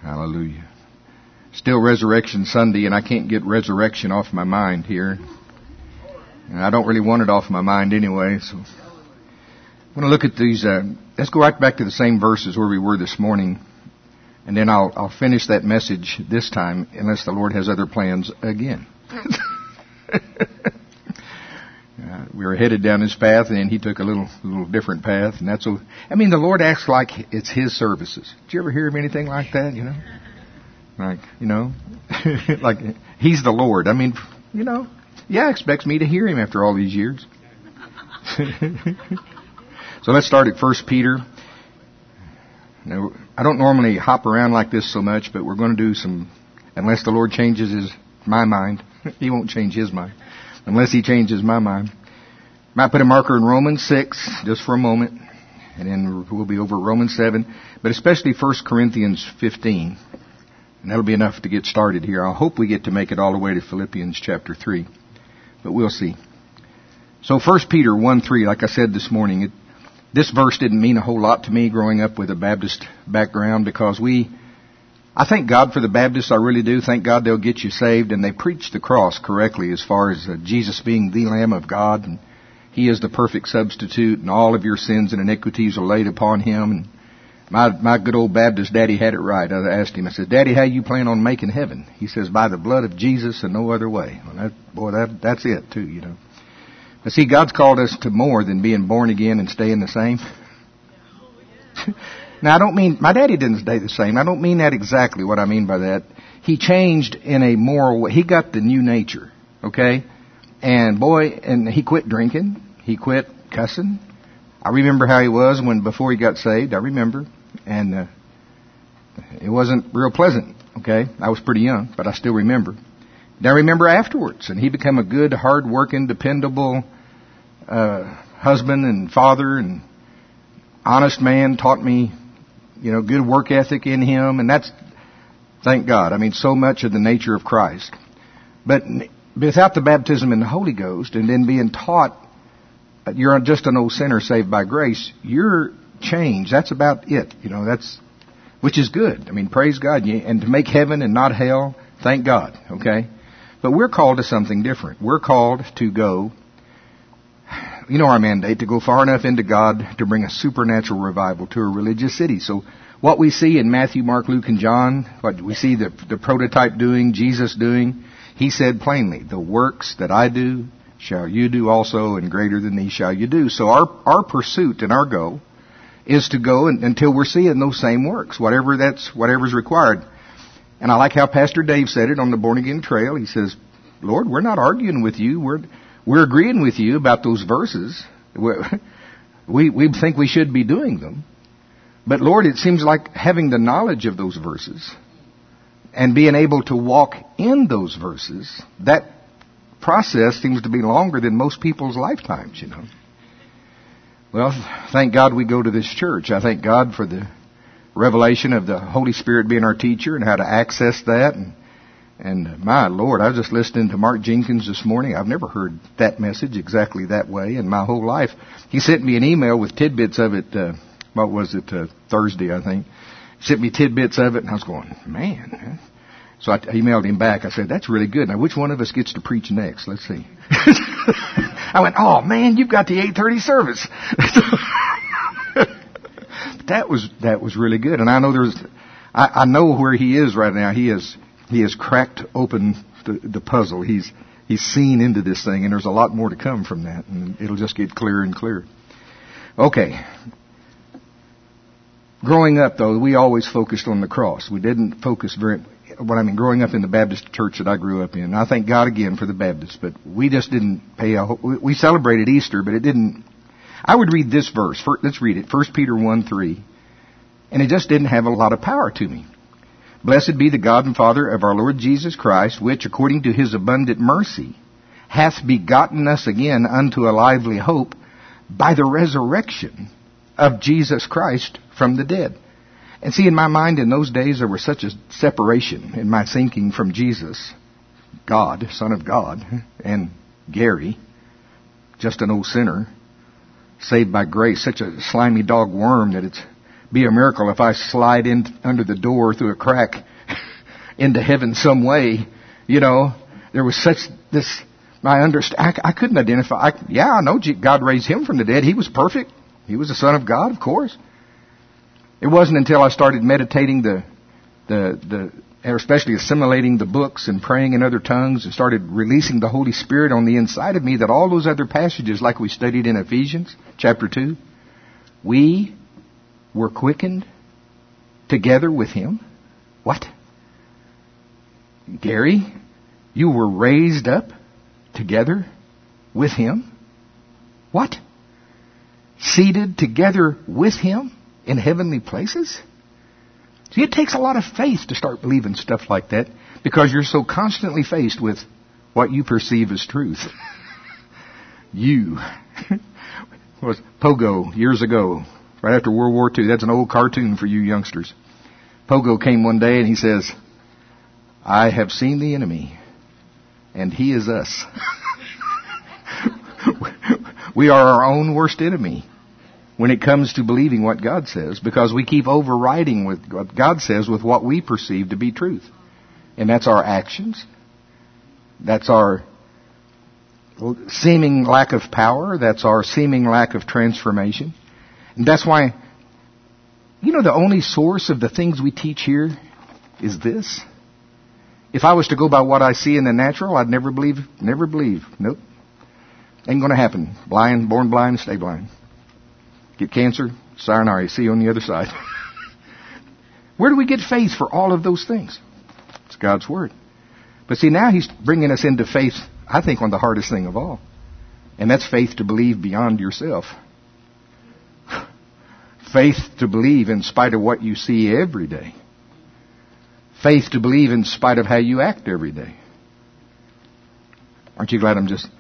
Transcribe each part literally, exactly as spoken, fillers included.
Hallelujah. Still Resurrection Sunday, and I can't get resurrection off my mind here. And I don't really want it off my mind anyway, so I'm going to look at these. Uh, let's go right back to the same verses where we were this morning, and then I'll, I'll finish that message this time, unless the Lord has other plans again. uh, we were headed down this path, and then He took a little, little different path, and that's. A, I mean, the Lord acts like it's His services. Did you ever hear of anything like that? You know. Like, you know, like He's the Lord. I mean, you know, yeah, expects me to hear Him after all these years. So let's start at First Peter. Now, I don't normally hop around like this so much, but we're going to do some, unless the Lord changes his my mind. He won't change His mind. Unless He changes my mind. Might put a marker in Romans six, just for a moment. And then we'll be over Romans seven, but especially First Corinthians fifteen. And that'll be enough to get started here. I hope we get to make it all the way to Philippians chapter three. But we'll see. So First Peter one three, like I said this morning, it, this verse didn't mean a whole lot to me growing up with a Baptist background, because we, I thank God for the Baptists, I really do. Thank God they'll get you saved, and they preach the cross correctly as far as uh, Jesus being the Lamb of God, and He is the perfect substitute, and all of your sins and iniquities are laid upon Him. And My my good old Baptist daddy had it right. I asked him, I said, Daddy, how you plan on making heaven? He says, by the blood of Jesus and no other way. Well, that, boy, that that's it too, you know. But see, God's called us to more than being born again and staying the same. Now, I don't mean, my daddy didn't stay the same. I don't mean that exactly what I mean by that. He changed in a moral way. He got the new nature, okay? And boy, and he quit drinking. He quit cussing. I remember how he was when before he got saved. I remember. And uh, it wasn't real pleasant, okay? I was pretty young, but I still remember. And I remember afterwards, and he became a good, hard-working, dependable uh, husband and father and honest man, taught me, you know, good work ethic in him, and that's, thank God, I mean, so much of the nature of Christ. But without the baptism in the Holy Ghost and then being taught you're just an old sinner saved by grace, you're changed. That's about it. You know, that's, which is good. I mean, praise God. And to make heaven and not hell, thank God. Okay? But we're called to something different. We're called to go, you know our mandate, to go far enough into God to bring a supernatural revival to a religious city. So what we see in Matthew, Mark, Luke, and John, what we see the, the prototype doing, Jesus doing, He said plainly, the works that I do shall you do also, and greater than these shall you do. So our, our pursuit and our goal is to go and, until we're seeing those same works, whatever that's, whatever's required. And I like how Pastor Dave said it on the Born Again Trail. He says, Lord, we're not arguing with you. We're, we're agreeing with you about those verses. We, we think we should be doing them. But Lord, it seems like having the knowledge of those verses and being able to walk in those verses, that process seems to be longer than most people's lifetimes, you know. Well, thank God we go to this church. I thank God for the revelation of the Holy Spirit being our teacher and how to access that. And, and my Lord, I was just listening to Mark Jenkins this morning. I've never heard that message exactly that way in my whole life. He sent me an email with tidbits of it. Uh, what was it? Uh, Thursday, I think. He sent me tidbits of it, and I was going, man. So I emailed him back. I said, that's really good. Now, which one of us gets to preach next? Let's see. I went, oh, man, you've got the eight thirty service. that was that was really good. And I know there's, I, I know where he is right now. He has he has cracked open the, the puzzle. He's he's seen into this thing, and there's a lot more to come from that. And it'll just get clearer and clearer. Okay. Growing up, though, we always focused on the cross. We didn't focus very... What I mean, growing up in the Baptist church that I grew up in. I thank God again for the Baptists, but we just didn't pay a... We celebrated Easter, but it didn't... I would read this verse. Let's read it. First Peter one three. And it just didn't have a lot of power to me. Blessed be the God and Father of our Lord Jesus Christ, which, according to His abundant mercy, hath begotten us again unto a lively hope by the resurrection of Jesus Christ from the dead. And see, in my mind, in those days, there was such a separation in my thinking from Jesus, God, Son of God, and Gary, just an old sinner, saved by grace, such a slimy dog worm that it's be a miracle if I slide in under the door through a crack into heaven some way. You know, there was such this, I understand, I, I couldn't identify. I, yeah, I know God raised him from the dead. He was perfect. He was the Son of God, of course. It wasn't until I started meditating the, the, the, or especially assimilating the books and praying in other tongues and started releasing the Holy Spirit on the inside of me that all those other passages, like we studied in Ephesians chapter two, we were quickened together with him. What? Gary, you were raised up together with him? What? Seated together with him in heavenly places? See, it takes a lot of faith to start believing stuff like that because you're so constantly faced with what you perceive as truth. You. Was Pogo years ago, right after World War Two. That's an old cartoon for you youngsters. Pogo came one day and he says, I have seen the enemy, and he is us. We are our own worst enemy when it comes to believing what God says, because we keep overriding with what God says with what we perceive to be truth. And that's our actions. That's our seeming lack of power. That's our seeming lack of transformation. And that's why, you know, the only source of the things we teach here is this. If I was to go by what I see in the natural, I'd never believe, never believe. Nope. Ain't going to happen. Blind, born blind, stay blind. Get cancer, sayonara, see you on the other side. Where do we get faith for all of those things? It's God's Word. But see, now he's bringing us into faith, I think, on the hardest thing of all. And that's faith to believe beyond yourself. Faith to believe in spite of what you see every day. Faith to believe in spite of how you act every day. Aren't you glad I'm just...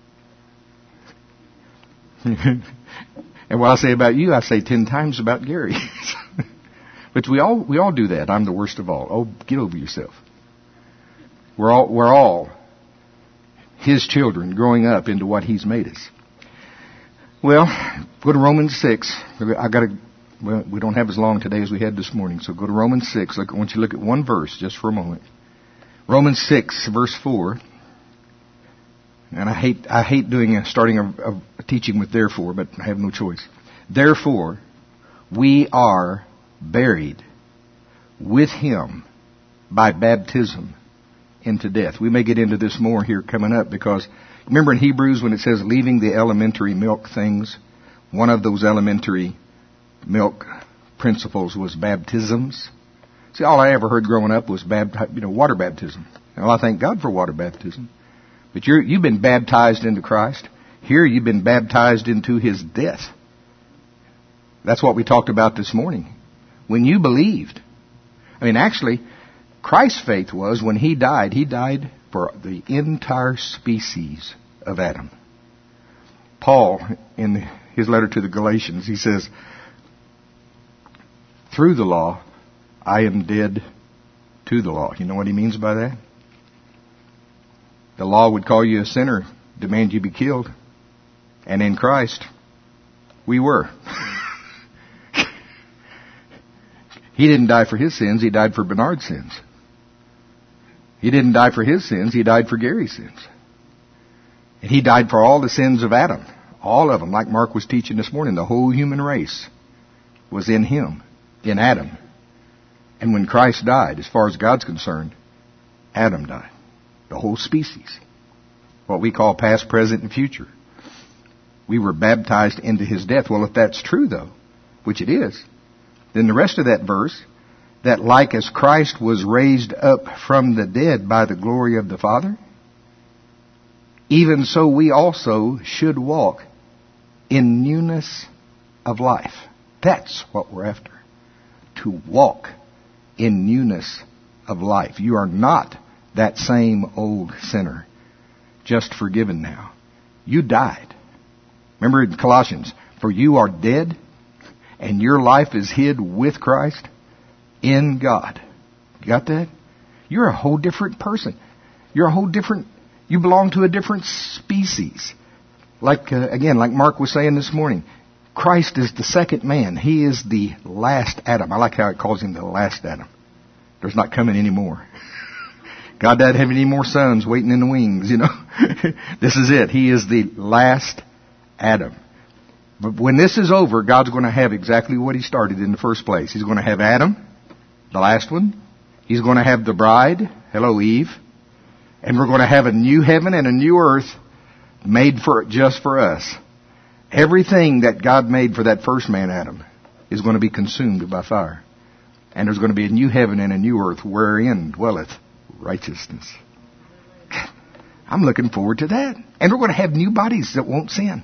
And what I say about you, I say ten times about Gary. But we all we all do that. I'm the worst of all. Oh, get over yourself. We're all we're all his children growing up into what he's made us. Well, go to Romans six. I got to. Well, we don't have as long today as we had this morning, so go to Romans six. Look, I want you to look at one verse just for a moment. Romans six, verse four. And I hate I hate doing a, starting a, a teaching with therefore, but I have no choice. Therefore, we are buried with him by baptism into death. We may get into this more here coming up because remember in Hebrews when it says leaving the elementary milk things, one of those elementary milk principles was baptisms. See, all I ever heard growing up was bapti- you know, water baptism. Well, I thank God for water baptism. But you're, you've been baptized into Christ. Here you've been baptized into his death. That's what we talked about this morning. When you believed. I mean, actually, Christ's faith was when he died, he died for the entire species of Adam. Paul, in his letter to the Galatians, he says, through the law, I am dead to the law. You know what he means by that? The law would call you a sinner, demand you be killed. And in Christ, we were. He didn't die for his sins, he died for Bernard's sins. He didn't die for his sins, he died for Gary's sins. And he died for all the sins of Adam. All of them, like Mark was teaching this morning. The whole human race was in him, in Adam. And when Christ died, as far as God's concerned, Adam died. The whole species. What we call past, present, and future. We were baptized into his death. Well, if that's true, though, which it is, then the rest of that verse, that like as Christ was raised up from the dead by the glory of the Father, even so we also should walk in newness of life. That's what we're after. To walk in newness of life. You are not that same old sinner, just forgiven now. You died. Remember in Colossians, for you are dead, and your life is hid with Christ in God. You got that? You're a whole different person. You're a whole different, you belong to a different species. Like, uh, again, like Mark was saying this morning, Christ is the second man. He is the last Adam. I like how it calls him the last Adam. There's not coming any more. God doesn't have any more sons waiting in the wings, you know. This is it. He is the last Adam. But when this is over, God's going to have exactly what He started in the first place. He's going to have Adam, the last one. He's going to have the bride, hello Eve. And we're going to have a new heaven and a new earth made for just for us. Everything that God made for that first man, Adam, is going to be consumed by fire. And there's going to be a new heaven and a new earth wherein dwelleth righteousness. I'm looking forward to that. And we're going to have new bodies that won't sin.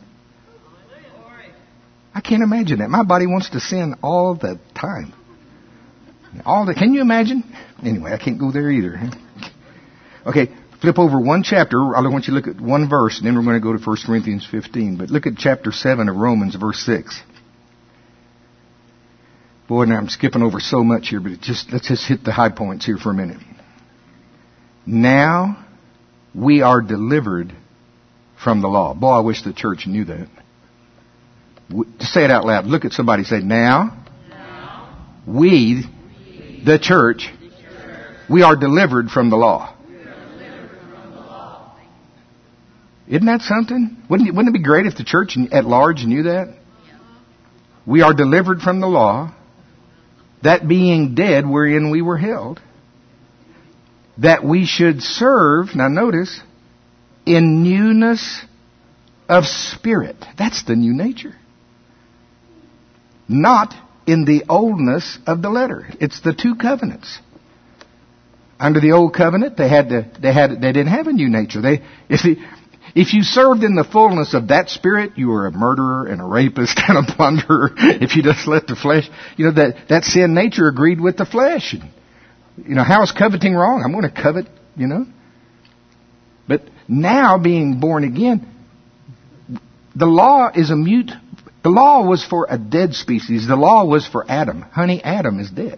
I can't imagine that. My body wants to sin all the time. All the, can you imagine? Anyway, I can't go there either. Okay, flip over one chapter. I want you to look at one verse, and then we're going to go to First Corinthians fifteen. But look at chapter seven of Romans, verse six. Boy, now I'm skipping over so much here, but it just let's just hit the high points here for a minute. Now we are delivered from the law. Boy, I wish the church knew that. Just say it out loud. Look at somebody. Say, now, now we, we, the church, the church, we are delivered from the law. We are delivered from the law. Isn't that something? Wouldn't it, wouldn't it be great if the church at large knew that? Yeah. We are delivered from the law, that being dead wherein we were held, that we should serve, now notice, in newness of spirit. That's the new nature. Not in the oldness of the letter. It's the two covenants. Under the old covenant, they had to, they had, they didn't have a new nature. They, if the, if you served in the fullness of that spirit, you were a murderer and a rapist and a plunderer. If you just let the flesh, you know, that, that sin nature agreed with the flesh. And, you know, how is coveting wrong? I'm going to covet, you know. But now being born again, the law is a mute. The law was for a dead species. The law was for Adam. Honey, Adam is dead.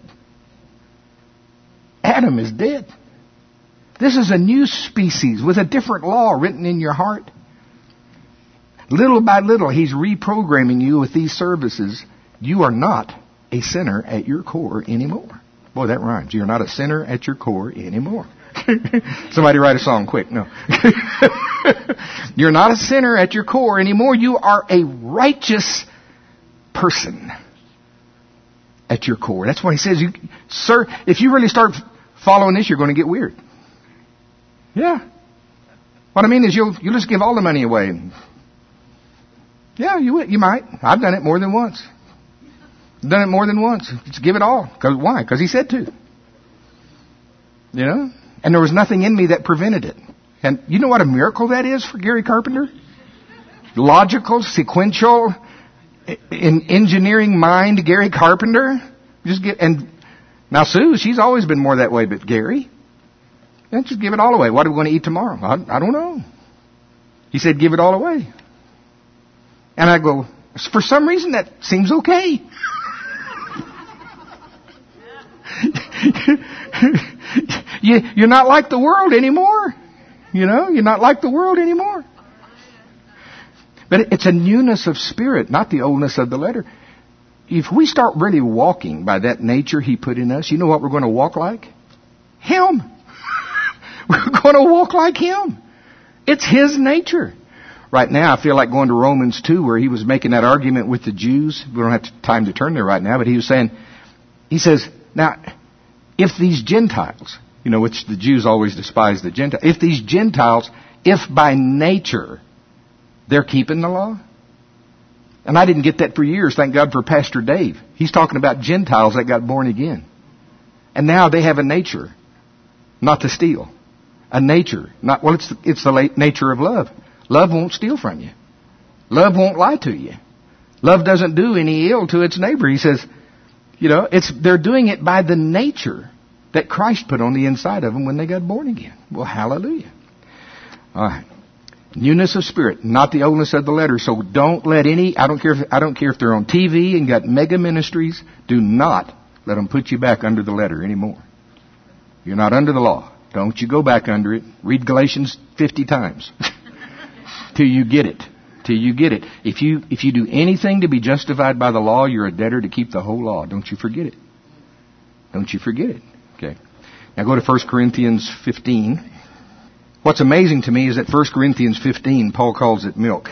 Adam is dead. This is a new species with a different law written in your heart. Little by little, He's reprogramming you with these services. You are not a sinner at your core anymore. Boy, that rhymes. You're not a sinner at your core anymore. Somebody write a song quick. No. You're not a sinner at your core anymore. You are a righteous person at your core. That's what He says. You, sir, if you really start following this, you're going to get weird. Yeah. What I mean is you'll, you'll just give all the money away. Yeah, you you might. I've done it more than once. I've done it more than once. Just give it all. Cause, why? Because He said to. You know? And there was nothing in me that prevented it. And you know what a miracle that is for Gary Carpenter? Logical, sequential, in engineering mind, Gary Carpenter. Just get, and now Sue, she's always been more that way, but Gary, yeah, just give it all away. What are we going to eat tomorrow? I, I don't know. He said, give it all away. And I go, for some reason that seems okay. you, you're not like the world anymore. You know, you're not like the world anymore. But it's a newness of spirit, not the oldness of the letter. If we start really walking by that nature He put in us, you know what we're going to walk like? Him. We're going to walk like Him. It's His nature. Right now, I feel like going to Romans two, where he was making that argument with the Jews. We don't have time to turn there right now, but he was saying, he says, now, if these Gentiles, you know, which the Jews always despise the Gentiles, if these Gentiles, if by nature they're keeping the law, and I didn't get that for years, thank God for Pastor Dave. He's talking about Gentiles that got born again. And now they have a nature not to steal. A nature, not, well, it's, it's the nature of love. Love won't steal from you. Love won't lie to you. Love doesn't do any ill to its neighbor. He says, you know, it's they're doing it by the nature that Christ put on the inside of them when they got born again. Well, hallelujah. All right. Newness of spirit, not the oldness of the letter. So don't let any, I don't care if, I don't care if they're on T V and got mega ministries, do not let them put you back under the letter anymore. You're not under the law. Don't you go back under it. Read Galatians fifty times. Till you get it. till you get it. If you, if you do anything to be justified by the law, you're a debtor to keep the whole law. Don't you forget it. Don't you forget it. Okay. Now go to First Corinthians fifteen. What's amazing to me is that First Corinthians fifteen, Paul calls it milk.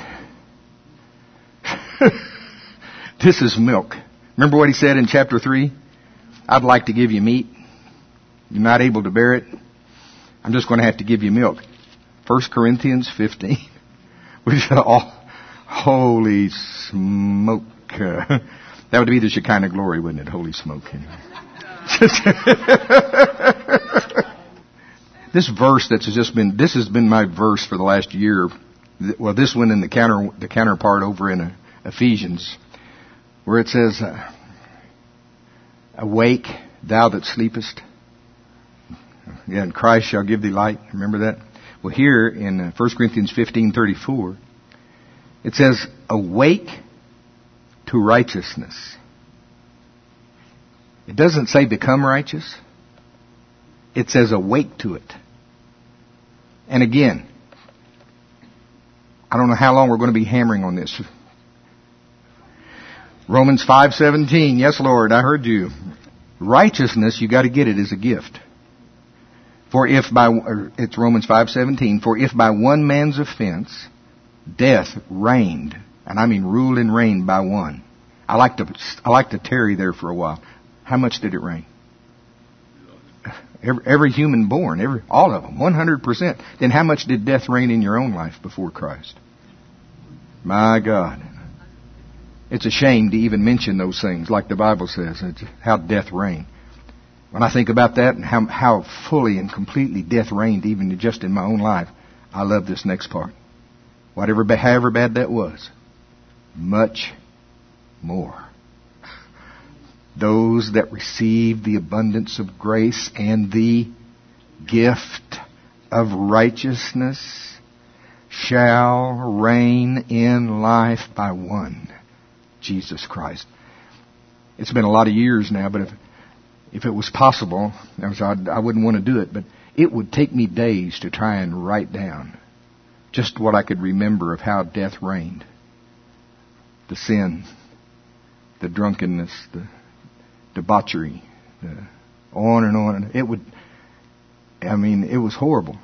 This is milk. Remember what he said in chapter three? I'd like to give you meat. You're not able to bear it. I'm just going to have to give you milk. First Corinthians fifteen. We said, oh, holy smoke. Uh, that would be the Shekinah glory, wouldn't it? Holy smoke. This verse that's just been, this has been my verse for the last year. Well, this one in the counter, the counterpart over in uh, Ephesians, where it says, uh, awake, thou that sleepest. Yeah, and Christ shall give thee light. Remember that? Well, here in uh, First Corinthians fifteen thirty-four, it says, awake to righteousness. It doesn't say become righteous. It says awake to it. And again, I don't know how long we're going to be hammering on this. Romans five seventeen. Yes, Lord, I heard you. Righteousness, you got to get it as a gift. For if by, it's Romans five seventeen, for if by one man's offense, death reigned, and I mean ruled and reigned by one. I like to, I like to tarry there for a while. How much did it reign? Every, every human born, every, all of them, one hundred percent. Then how much did death reign in your own life before Christ? My God. It's a shame to even mention those things, like the Bible says, it's how death reigned. When I think about that and how, how fully and completely death reigned even just in my own life, I love this next part. Whatever, however bad that was, much more. Those that receive the abundance of grace and the gift of righteousness shall reign in life by one, Jesus Christ. It's been a lot of years now, but if if it was possible, I wouldn't want to do it, but it would take me days to try and write down just what I could remember of how death reigned. The sin, the drunkenness, the debauchery, the on and on. It would, I mean, it was horrible.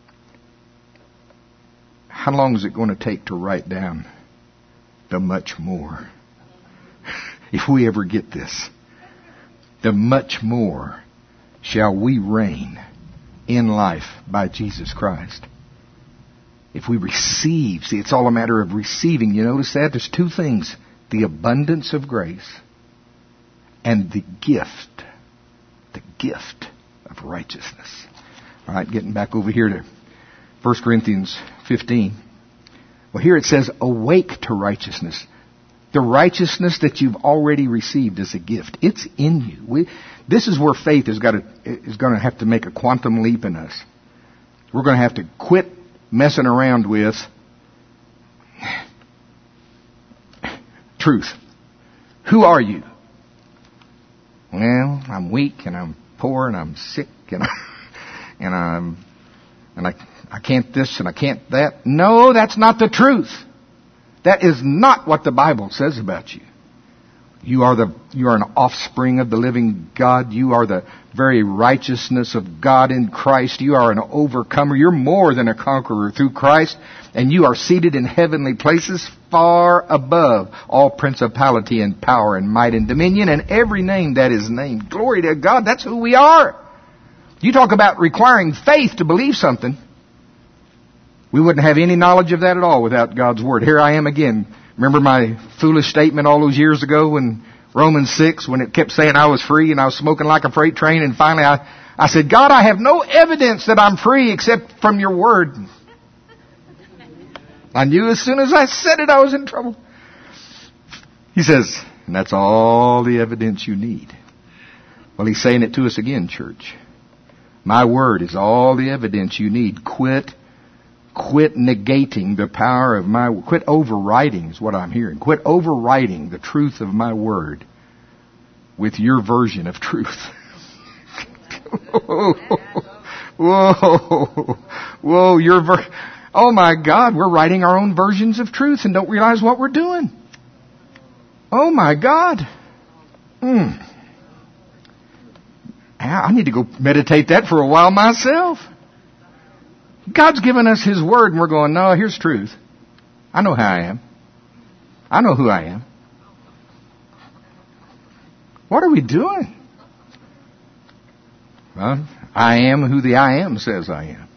How long is it going to take to write down the much more? If we ever get this, the much more shall we reign in life by Jesus Christ. If we receive, see, it's all a matter of receiving. You notice that? There's two things. The abundance of grace and the gift, the gift of righteousness. All right, getting back over here to First Corinthians fifteen. Well, here it says, awake to righteousness. The righteousness that you've already received is a gift. It's in you. We, this is where faith is, got to, is going to have to make a quantum leap in us. We're going to have to quit messing around with truth. Who are you? Well, I'm weak and I'm poor and I'm sick and I, and I'm and I I can't this and I can't that. No, that's not the truth. That is not what the Bible says about you. You are the you are an offspring of the living God. You are the very righteousness of God in Christ. You are an overcomer. You're more than a conqueror through Christ. And you are seated in heavenly places far above all principality and power and might and dominion and every name that is named. Glory to God. That's who we are. You talk about requiring faith to believe something. We wouldn't have any knowledge of that at all without God's Word. Here I am again. Remember my foolish statement all those years ago in Romans six when it kept saying I was free and I was smoking like a freight train, and finally I, I said, God, I have no evidence that I'm free except from your Word. I knew as soon as I said it I was in trouble. He says, and that's all the evidence you need. Well, he's saying it to us again, church. My Word is all the evidence you need. Quit Quit negating the power of my, quit overriding is what I'm hearing. Quit overriding the truth of my Word with your version of truth. Whoa, whoa, whoa, your ver- Oh my God, we're writing our own versions of truth and don't realize what we're doing. Oh my God. Mm. I need to go meditate that for a while myself. God's given us His Word and we're going, no, here's truth. I know how I am. I know who I am. What are we doing? Well, I am who the I am says I am.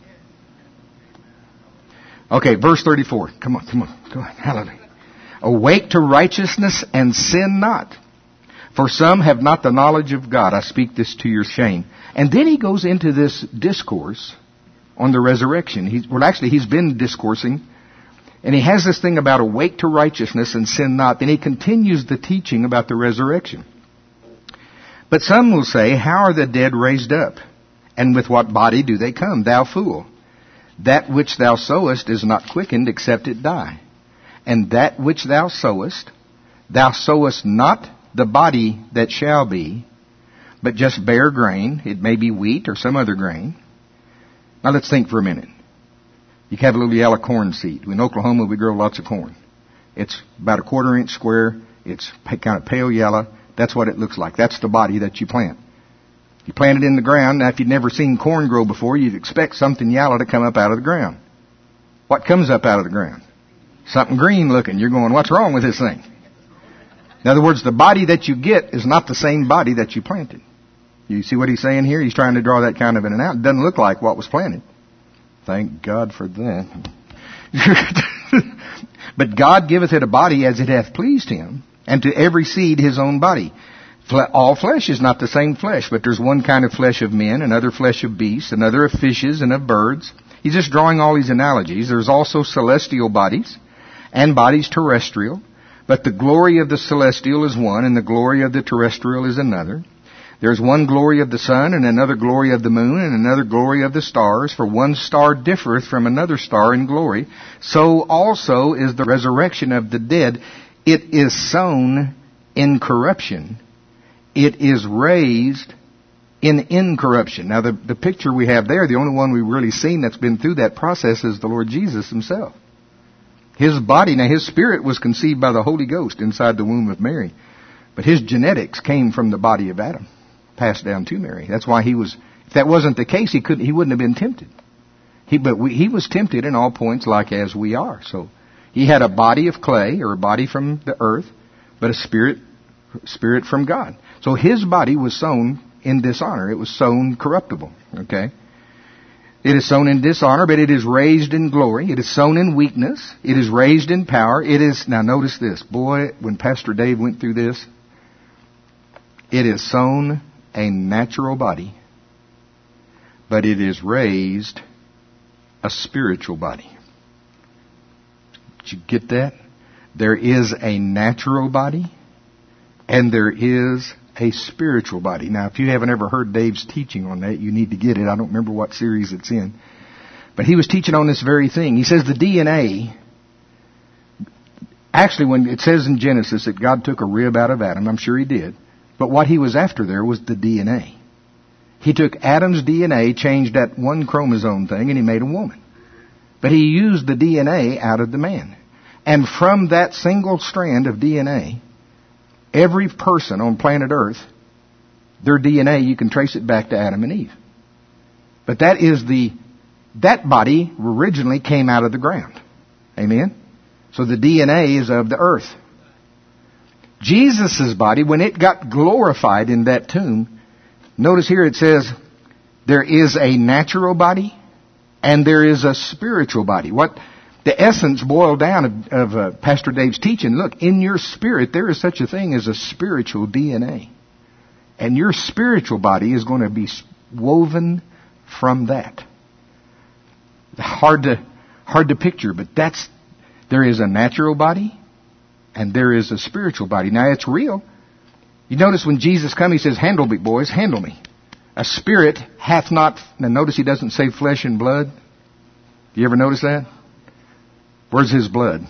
Okay, verse thirty-four. Come on, come on, come on. Hallelujah. Awake to righteousness and sin not. For some have not the knowledge of God. I speak this to your shame. And then he goes into this discourse on the resurrection. He's, well, actually, he's been discoursing. And he has this thing about awake to righteousness and sin not. Then he continues the teaching about the resurrection. But some will say, how are the dead raised up? And with what body do they come? Thou fool. That which thou sowest is not quickened except it die. And that which thou sowest, thou sowest not the body that shall be, but just bare grain. It may be wheat or some other grain. Now let's think for a minute. You can have a little yellow corn seed. In Oklahoma, we grow lots of corn. It's about a quarter inch square. It's kind of pale yellow. That's what it looks like. That's the body that you plant. You plant it in the ground. Now, if you've never seen corn grow before, you'd expect something yellow to come up out of the ground. What comes up out of the ground? Something green looking. You're going, what's wrong with this thing? In other words, the body that you get is not the same body that you planted. You see what he's saying here? He's trying to draw that kind of in and out. It doesn't look like what was planted. Thank God for that. But God giveth it a body as it hath pleased him, and to every seed his own body. All flesh is not the same flesh, but there's one kind of flesh of men, another flesh of beasts, another of fishes and of birds. He's just drawing all these analogies. There's also celestial bodies and bodies terrestrial, but the glory of the celestial is one, and the glory of the terrestrial is another. There's one glory of the sun, and another glory of the moon, and another glory of the stars, for one star differeth from another star in glory. So also is the resurrection of the dead. It is sown in corruption. It is raised in incorruption. Now, the, the picture we have there, the only one we've really seen that's been through that process is the Lord Jesus himself. His body, now his spirit was conceived by the Holy Ghost inside the womb of Mary. But his genetics came from the body of Adam, passed down to Mary. That's why he was, if that wasn't the case, he couldn't, he wouldn't have been tempted. He, but we, he was tempted in all points like as we are. So he had a body of clay, or a body from the earth, but a spirit, spirit from God. So his body was sown in dishonor. It was sown corruptible. Okay? It is sown in dishonor, but it is raised in glory. It is sown in weakness. It is raised in power. It is, now notice this. Boy, when Pastor Dave went through this, it is sown a natural body, but it is raised a spiritual body. Did you get that? There is a natural body, and there is a spiritual body. Now, if you haven't ever heard Dave's teaching on that, you need to get it. I don't remember what series it's in. But he was teaching on this very thing. He says the D N A, actually when it says in Genesis that God took a rib out of Adam, I'm sure he did. But what he was after there was the D N A. He took Adam's D N A, changed that one chromosome thing, and he made a woman. But he used the D N A out of the man. And from that single strand of D N A, every person on planet Earth, their D N A, you can trace it back to Adam and Eve. But that is the, that body originally came out of the ground. Amen? So the D N A is of the earth. Jesus' body, when it got glorified in that tomb, notice here it says, there is a natural body and there is a spiritual body. What the essence boiled down of, of uh, Pastor Dave's teaching, look, in your spirit there is such a thing as a spiritual D N A. And your spiritual body is going to be woven from that. Hard to, hard to picture, but that's, there is a natural body and there is a spiritual body. Now it's real. You notice when Jesus comes, he says, handle me, boys, handle me. A spirit hath not, now notice he doesn't say flesh and blood. Do you ever notice that? Where's his blood?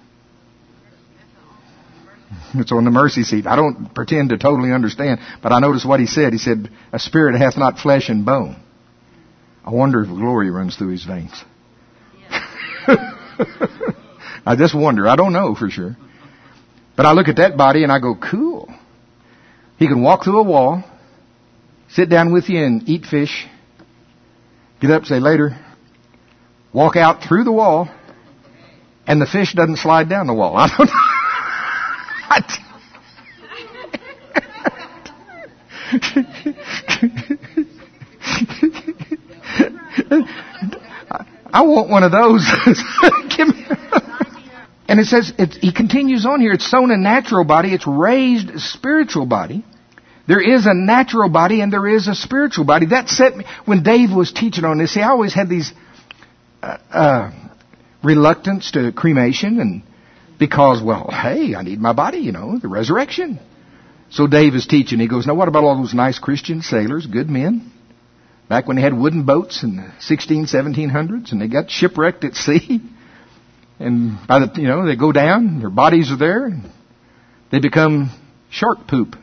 It's on the mercy seat. I don't pretend to totally understand, but I notice what he said. He said, a spirit hath not flesh and bone. I wonder if glory runs through his veins. I just wonder. I don't know for sure. But I look at that body and I go, cool. He can walk through a wall, sit down with you and eat fish, get up, say later, walk out through the wall, and the fish doesn't slide down the wall. I don't know. I want one of those. Give me. And it says, it, he continues on here, it's sown a natural body, it's raised a spiritual body. There is a natural body and there is a spiritual body. That set me, when Dave was teaching on this, see, I always had these uh, uh, reluctance to cremation, and because, well, hey, I need my body, you know, the resurrection. So Dave is teaching, he goes, now what about all those nice Christian sailors, good men? Back when they had wooden boats in the sixteen, seventeen hundreds, and they got shipwrecked at sea. And by the, you know, they go down, their bodies are there, and they become shark poop.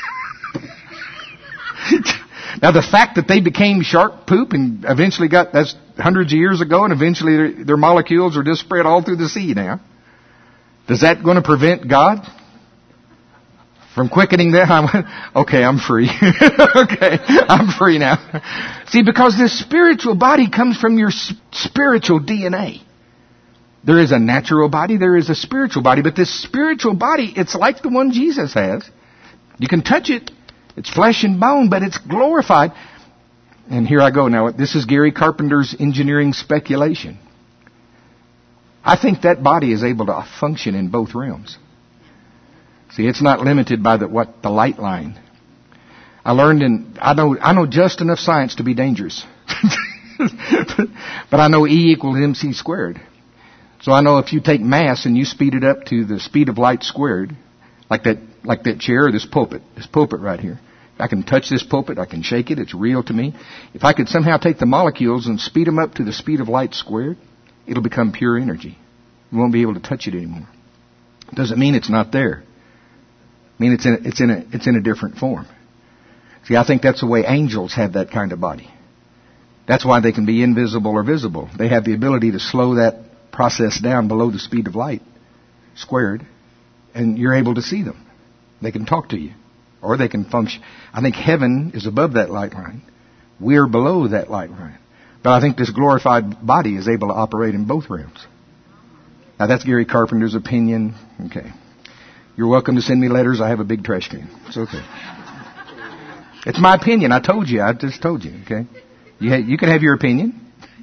Now the fact that they became shark poop and eventually got, that's hundreds of years ago, and eventually their, their molecules are just spread all through the sea now. Is that going to prevent God from quickening them? I'm, okay, I'm free. Okay, I'm free now. See, because this spiritual body comes from your spiritual D N A. There is a natural body, there is a spiritual body, but this spiritual body, it's like the one Jesus has. You can touch it. It's flesh and bone, but it's glorified. And here I go now. This is Gary Carpenter's engineering speculation. I think that body is able to function in both realms. See, it's not limited by the, what, the light line. I learned in, I know, I know just enough science to be dangerous. But I know E equals M C squared. So I know if you take mass and you speed it up to the speed of light squared, like that, like that chair or this pulpit, this pulpit right here. I can touch this pulpit, I can shake it, it's real to me. If I could somehow take the molecules and speed them up to the speed of light squared, it'll become pure energy. You won't be able to touch it anymore. Doesn't mean it's not there. I mean it's in a, it's in a, it's in a different form. See, I think that's the way angels have that kind of body. That's why they can be invisible or visible. They have the ability to slow that process down below the speed of light squared, and you're able to see them. They can talk to you, or they can function. I think heaven is above that light line. We're below that light line. But I think this glorified body is able to operate in both realms. Now that's Gary Carpenter's opinion. Okay. You're welcome to send me letters. I have a big trash can. It's okay. It's my opinion. I told you. I just told you. Okay. You, ha- you can have your opinion.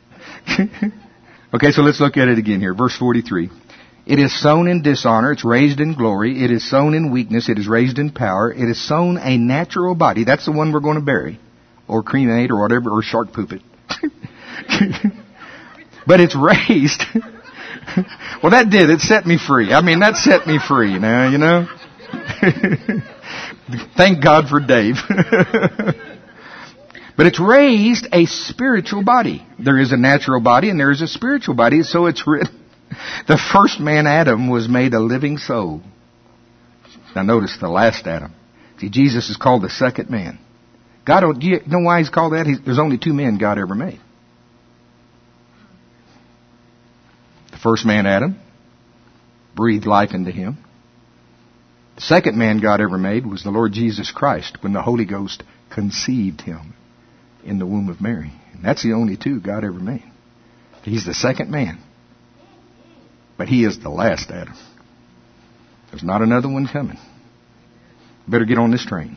Okay, so let's look at it again here. Verse forty-three. It is sown in dishonor. It's raised in glory. It is sown in weakness. It is raised in power. It is sown a natural body. That's the one we're going to bury. Or cremate or whatever. Or shark poop it. But it's raised. Well, that did. It set me free. I mean, that set me free now, you know. Thank God for Dave. But it's raised a spiritual body. There is a natural body and there is a spiritual body. So it's written, the first man, Adam, was made a living soul. Now notice the last Adam. See, Jesus is called the second man. God, do you know why he's called that? He's, there's only two men God ever made. The first man, Adam, breathed life into him. The second man God ever made was the Lord Jesus Christ when the Holy Ghost conceived him in the womb of Mary. And that's the only two God ever made. He's the second man. But he is the last Adam. There's not another one coming. Better get on this train.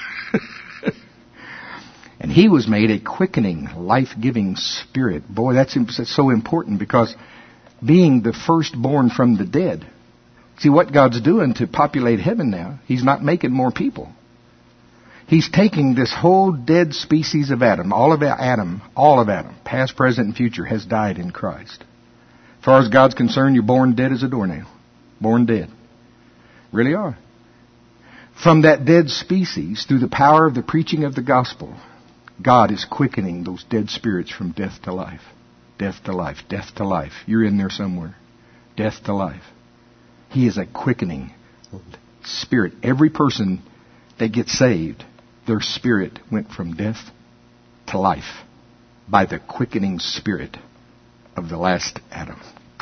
And he was made a quickening, life-giving spirit. Boy, that's so important because being the firstborn from the dead. See what God's doing to populate heaven now. He's not making more people. He's taking this whole dead species of Adam, all of Adam, all of Adam, past, present, and future, has died in Christ. As far as God's concerned, you're born dead as a doornail. Born dead. Really are. From that dead species, through the power of the preaching of the gospel, God is quickening those dead spirits from death to life. Death to life. Death to life. You're in there somewhere. Death to life. He is a quickening spirit. Every person that gets saved, their spirit went from death to life by the quickening spirit of the last Adam.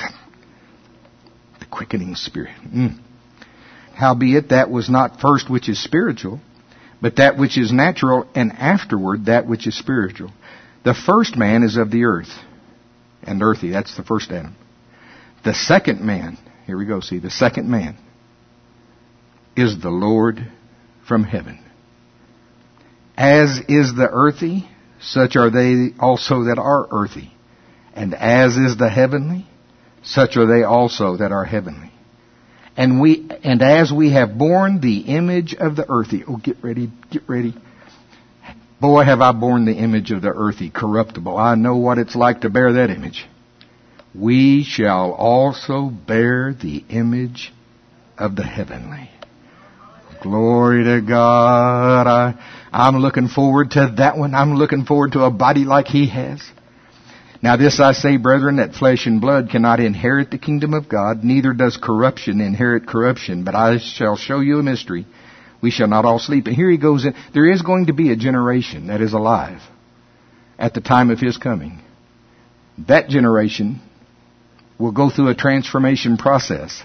quickening spirit. Mm. Howbeit that was not first which is spiritual, but that which is natural, and afterward that which is spiritual. The first man is of the earth, and earthy. That's the first Adam. The second man, here we go, see, the second man is the Lord from heaven. As is the earthy, such are they also that are earthy. And as is the heavenly, such are they also that are heavenly. And we, and as we have borne the image of the earthy, oh, get ready, get ready. Boy, have I borne the image of the earthy, corruptible. I know what it's like to bear that image. We shall also bear the image of the heavenly. Glory to God. I, I'm looking forward to that one. I'm looking forward to a body like He has. Now this I say, brethren, that flesh and blood cannot inherit the kingdom of God, neither does corruption inherit corruption. But I shall show you a mystery. We shall not all sleep. And here he goes in. There is going to be a generation that is alive at the time of His coming. That generation will go through a transformation process.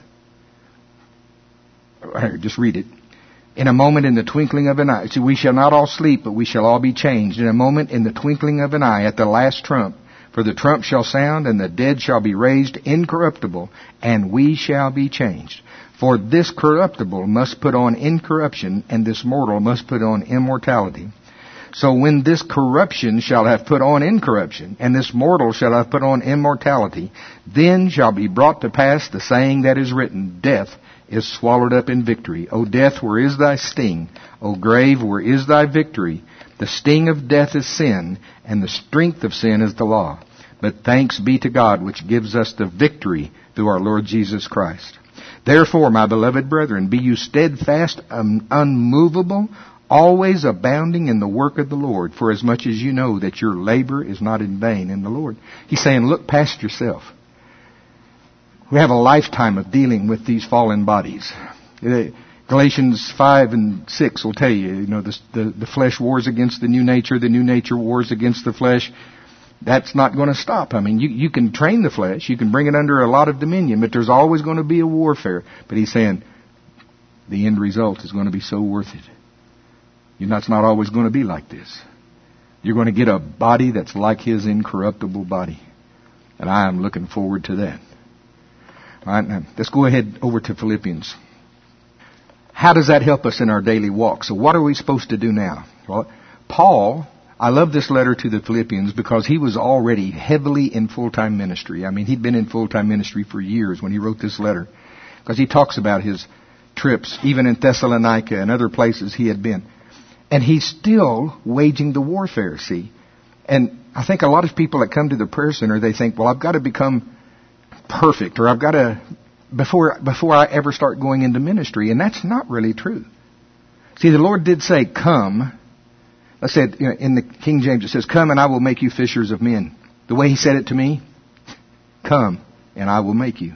Just read it. In a moment, in the twinkling of an eye. See, we shall not all sleep, but we shall all be changed. In a moment, in the twinkling of an eye, at the last trump. For the trump shall sound, and the dead shall be raised incorruptible, and we shall be changed. For this corruptible must put on incorruption, and this mortal must put on immortality. So when this corruption shall have put on incorruption, and this mortal shall have put on immortality, then shall be brought to pass the saying that is written, Death is swallowed up in victory. O death, where is thy sting? O grave, where is thy victory? The sting of death is sin, and the strength of sin is the law. But thanks be to God, which gives us the victory through our Lord Jesus Christ. Therefore, my beloved brethren, be you steadfast, um, unmovable, always abounding in the work of the Lord, for as much as you know that your labor is not in vain in the Lord. He's saying, look past yourself. We have a lifetime of dealing with these fallen bodies. Galatians five and six will tell you, you know, the, the, the flesh wars against the new nature, the new nature wars against the flesh. That's not going to stop. I mean, you, you can train the flesh, you can bring it under a lot of dominion, but there's always going to be a warfare. But he's saying the end result is going to be so worth it. You know, it's not always going to be like this. You're going to get a body that's like His incorruptible body. And I am looking forward to that. All right, now, let's go ahead over to Philippians. How does that help us in our daily walk? So what are we supposed to do now? Well, Paul, I love this letter to the Philippians because he was already heavily in full-time ministry. I mean, he'd been in full-time ministry for years when he wrote this letter. Because he talks about his trips, even in Thessalonica and other places he had been. And he's still waging the warfare, see. And I think a lot of people that come to the prayer center, they think, well, I've got to become perfect, or I've got to, before before I ever start going into ministry. And that's not really true. See, the Lord did say, come. I said, you know, in the King James it says, come and I will make you fishers of men. The way He said it to me, come and I will make you.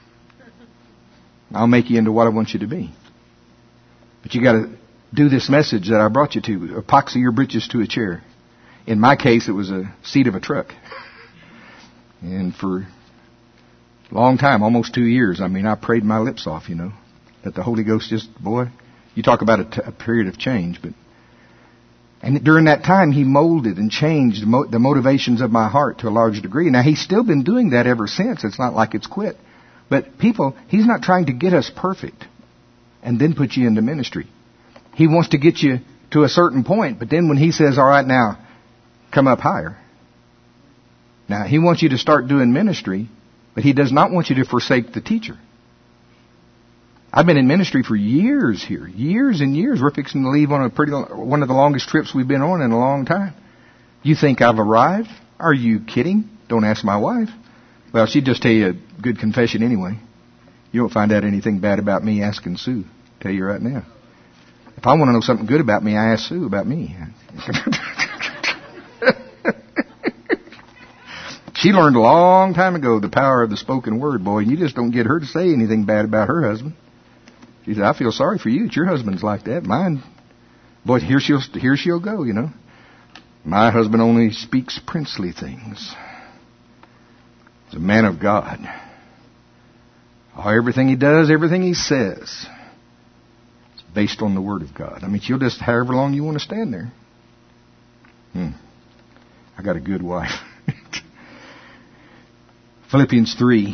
I'll make you into what I want you to be. But you got to do this message that I brought you to. Epoxy your britches to a chair. In my case, it was a seat of a truck. And for a long time, almost two years, I mean, I prayed my lips off, you know. That the Holy Ghost just, boy, you talk about a, t- a period of change. But And during that time, He molded and changed the, mo- the motivations of my heart to a large degree. Now, He's still been doing that ever since. It's not like it's quit. But people, He's not trying to get us perfect and then put you into ministry. He wants to get you to a certain point. But then when He says, all right, now, come up higher. Now, He wants you to start doing ministry, but He does not want you to forsake the teacher. I've been in ministry for years here, years and years. We're fixing to leave on a pretty one of the longest trips we've been on in a long time. You think I've arrived? Are you kidding? Don't ask my wife. Well, she'd just tell you a good confession anyway. You won't find out anything bad about me asking Sue. I'll tell you right now. If I want to know something good about me, I ask Sue about me. She learned a long time ago the power of the spoken word, boy. And you just don't get her to say anything bad about her husband. She said, I feel sorry for you that your husband's like that. Mine, boy, here she'll, here she'll go, you know. My husband only speaks princely things. He's a man of God. Oh, everything he does, everything he says, it's based on the Word of God. I mean, you'll just, however long you want to stand there. Hmm. I got a good wife. Philippians three.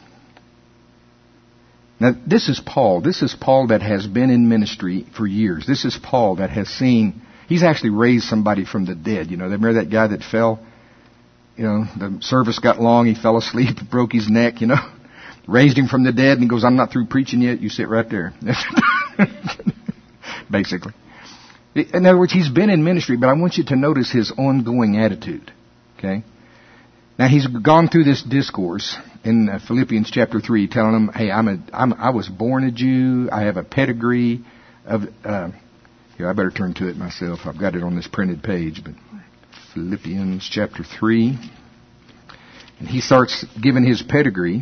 Now, this is Paul. This is Paul that has been in ministry for years. This is Paul that has seen, he's actually raised somebody from the dead. You know, remember that guy that fell? You know, the service got long, he fell asleep, broke his neck, you know. Raised him from the dead, and he goes, I'm not through preaching yet. You sit right there. Basically. In other words, he's been in ministry, but I want you to notice his ongoing attitude. Okay? Now, he's gone through this discourse in uh, Philippians chapter three, telling them, hey, I'm a, I'm, I was born a Jew. I have a pedigree of, uh, here, I better turn to it myself. I've got it on this printed page, but Philippians chapter three. And he starts giving his pedigree.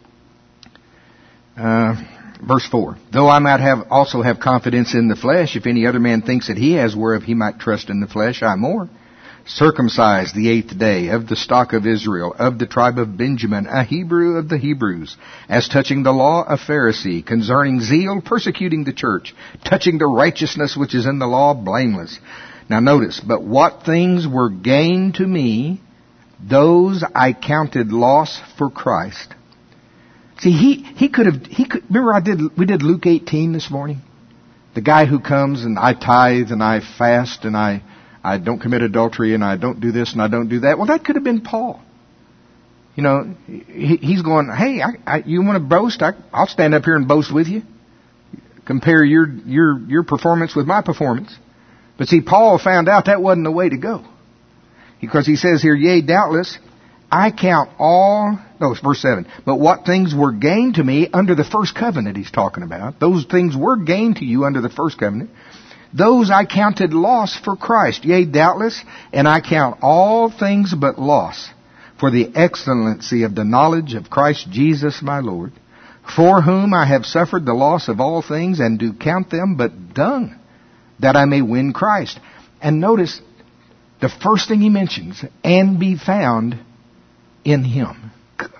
Uh, verse four. Though I might have also have confidence in the flesh, if any other man thinks that he has whereof he might trust in the flesh, I more. Circumcised the eighth day, of the stock of Israel, of the tribe of Benjamin, a Hebrew of the Hebrews, as touching the law, a Pharisee, concerning zeal, persecuting the church, touching the righteousness which is in the law, blameless. Now notice, but what things were gain to me, those I counted loss for Christ. See, he, he could have, he could, remember I did, we did Luke eighteen this morning? The guy who comes and I tithe and I fast and I, I don't commit adultery and I don't do this and I don't do that. Well, that could have been Paul. You know, he, he's going, hey, I, I, you want to boast? I, I'll stand up here and boast with you. Compare your, your, your performance with my performance. But see, Paul found out that wasn't the way to go. Because he says here, yea, doubtless, I count all, no, it's verse seven, but what things were gained to me under the first covenant he's talking about. Those things were gained to you under the first covenant. Those I counted loss for Christ. Yea, doubtless, and I count all things but loss for the excellency of the knowledge of Christ Jesus my Lord, for whom I have suffered the loss of all things, and do count them but dung, that I may win Christ. And notice, the first thing he mentions, and be found in Him.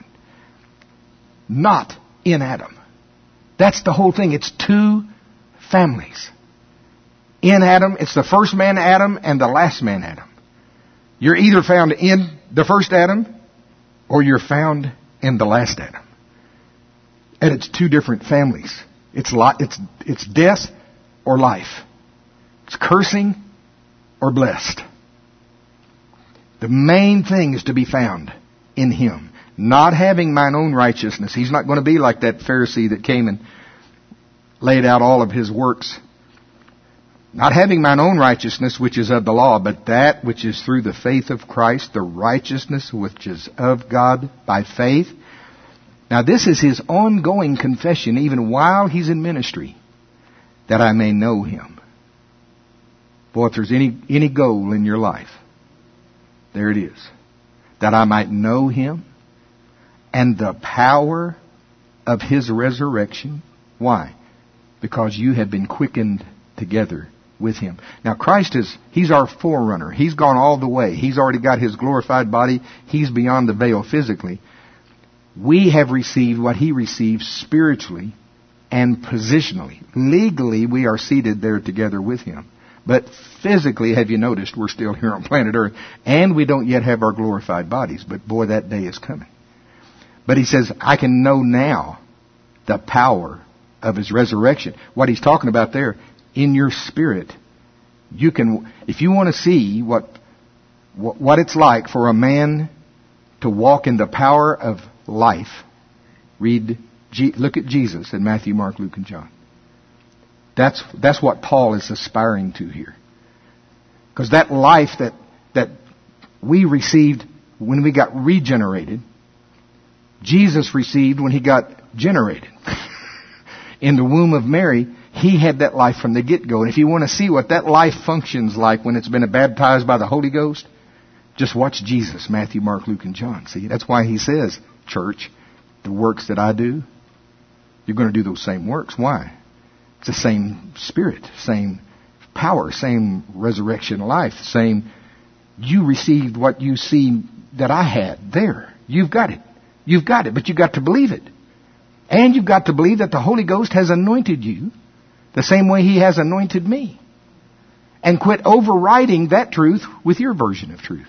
Not in Adam. That's the whole thing. It's two families. In Adam, it's the first man Adam and the last man Adam. You're either found in the first Adam or you're found in the last Adam. And it's two different families. It's li- it's it's death or life. It's cursing or blessed. The main thing is to be found in Him. Not having mine own righteousness. He's not going to be like that Pharisee that came and laid out all of his works. Not having mine own righteousness, which is of the law, but that which is through the faith of Christ, the righteousness which is of God by faith. Now this is his ongoing confession, even while he's in ministry, that I may know Him. Boy, if there's any, any goal in your life, there it is. That I might know Him and the power of His resurrection. Why? Because you have been quickened together with Him. Now Christ is, He's our forerunner. He's gone all the way. He's already got His glorified body. He's beyond the veil physically. We have received what He received spiritually and positionally. Legally, we are seated there together with Him. But physically, have you noticed, we're still here on planet Earth, and we don't yet have our glorified bodies. But boy, that day is coming. But He says, I can know now the power of His resurrection. What He's talking about there, in your spirit, you can, if you want to see what, what, what it's like for a man to walk in the power of life, read, look at Jesus in Matthew, Mark, Luke, and John. That's, that's what Paul is aspiring to here. Because that life that, that we received when we got regenerated, Jesus received when He got generated. In the womb of Mary, He had that life from the get-go. And if you want to see what that life functions like when it's been baptized by the Holy Ghost, just watch Jesus, Matthew, Mark, Luke, and John. See, that's why He says, church, the works that I do, you're going to do those same works. Why? It's the same Spirit, same power, same resurrection life, same, you received what you see that I had there. You've got it. You've got it, but you've got to believe it. And you've got to believe that the Holy Ghost has anointed you the same way He has anointed me. And quit overriding that truth with your version of truth.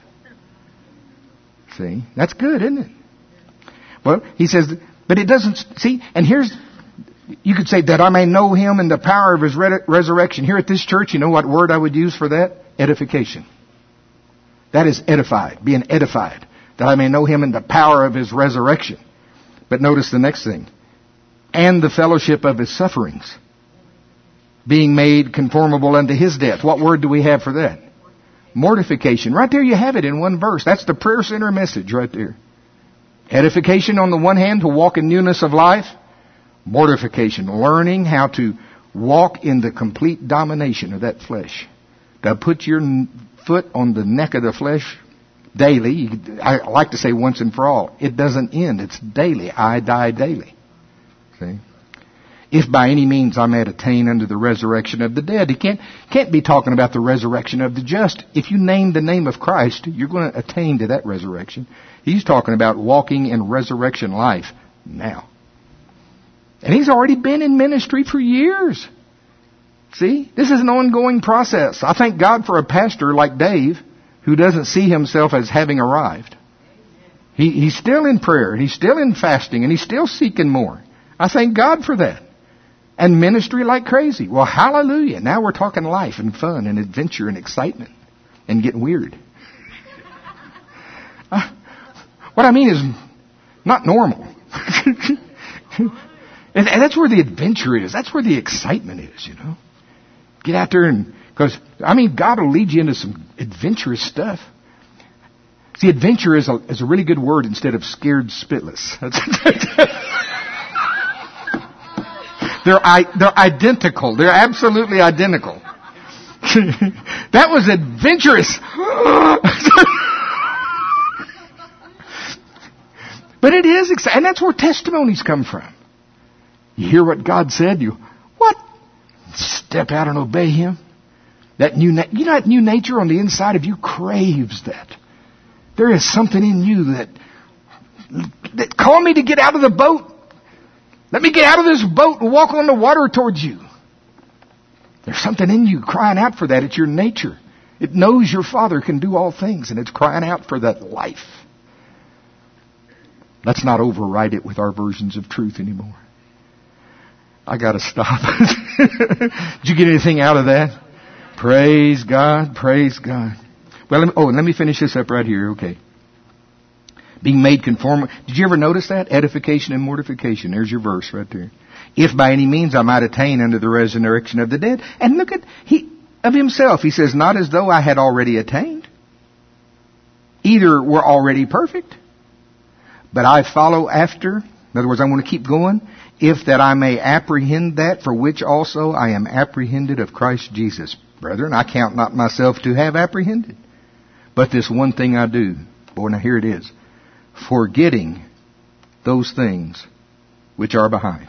See? That's good, isn't it? Well, he says, but it doesn't, see, and here's, you could say that I may know Him in the power of His re- resurrection. Here at this church, you know what word I would use for that? Edification. That is edified, being edified. That I may know Him in the power of His resurrection. But notice the next thing. And the fellowship of His sufferings. Being made conformable unto His death. What word do we have for that? Mortification. Right there you have it in one verse. That's the prayer center message right there. Edification on the one hand, to walk in newness of life. Mortification, learning how to walk in the complete domination of that flesh. To put your foot on the neck of the flesh daily. I like to say once and for all. It doesn't end. It's daily. I die daily. See? If by any means I may attain unto the resurrection of the dead. He can't, can't be talking about the resurrection of the just. If you name the name of Christ, you're going to attain to that resurrection. He's talking about walking in resurrection life now. And He's already been in ministry for years. See? This is an ongoing process. I thank God for a pastor like Dave who doesn't see himself as having arrived. He, he's still in prayer. He's still in fasting. And he's still seeking more. I thank God for that. And ministry like crazy. Well, hallelujah. Now we're talking life and fun and adventure and excitement. And getting weird. uh, what I mean is not normal. And that's where the adventure is. That's where the excitement is, you know. Get out there and, because, I mean, God will lead you into some adventurous stuff. See, adventure is a, is a really good word instead of scared spitless. they're, I, they're identical. They're absolutely identical. That was adventurous. But it is exciting. And that's where testimonies come from. You hear what God said, you, what? Step out and obey Him. That new, na- you know, that new nature on the inside of you craves that. There is something in you that, that call me to get out of the boat. Let me get out of this boat and walk on the water towards you. There's something in you crying out for that. It's your nature. It knows your Father can do all things, and it's crying out for that life. Let's not override it with our versions of truth anymore. I got to stop. Did you get anything out of that? Praise God. Praise God. Well, let me, oh, let me finish this up right here. Okay. Being made conform. Did you ever notice that? Edification and mortification. There's your verse right there. If by any means I might attain unto the resurrection of the dead. And look at, he, of himself, he says, not as though I had already attained. Either were already perfect. But I follow after. In other words, I want to keep going. If that I may apprehend that for which also I am apprehended of Christ Jesus. Brethren, I count not myself to have apprehended. But this one thing I do. Boy, now here it is. Forgetting those things which are behind.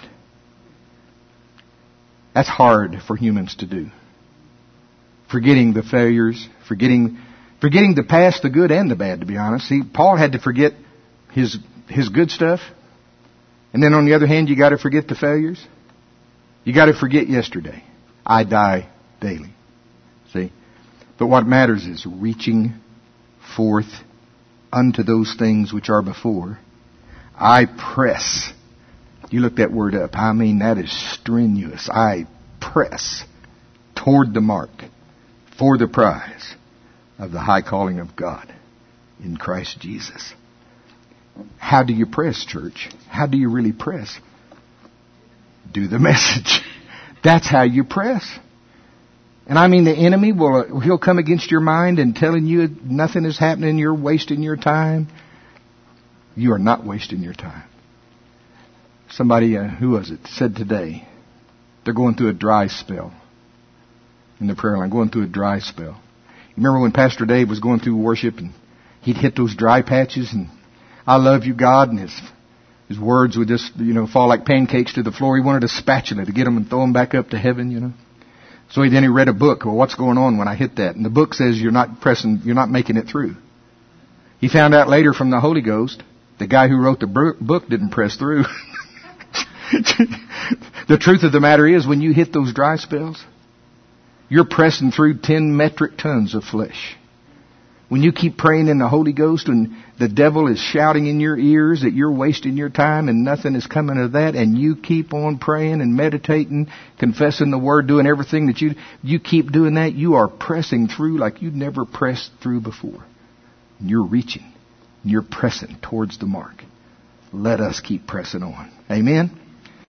That's hard for humans to do. Forgetting the failures. Forgetting, forgetting the past, the good and the bad, to be honest. See, Paul had to forget his, his good stuff. And then on the other hand, you got to forget the failures. You got to forget yesterday. I die daily. See? But what matters is reaching forth unto those things which are before. I press. You look that word up. I mean, that is strenuous. I press toward the mark for the prize of the high calling of God in Christ Jesus. How do you press, church? How do you really press? Do the message. That's how you press. And I mean, the enemy will, he'll come against your mind and telling you nothing is happening, you're wasting your time. You are not wasting your time. Somebody, uh, who was it, said today, they're going through a dry spell in the prayer line, going through a dry spell. You remember when Pastor Dave was going through worship and he'd hit those dry patches and I love you, God, and his his words would just, you know, fall like pancakes to the floor. He wanted a spatula to get them and throw them back up to heaven, you know. So he, then he read a book. Well, what's going on when I hit that? And the book says you're not pressing, you're not making it through. He found out later from the Holy Ghost, the guy who wrote the book didn't press through. The truth of the matter is, when you hit those dry spells, you're pressing through ten metric tons of flesh. When you keep praying in the Holy Ghost and the devil is shouting in your ears that you're wasting your time and nothing is coming of that, and you keep on praying and meditating, confessing the Word, doing everything that you, you keep doing that, you are pressing through like you've never pressed through before. You're reaching. You're pressing towards the mark. Let us keep pressing on. Amen?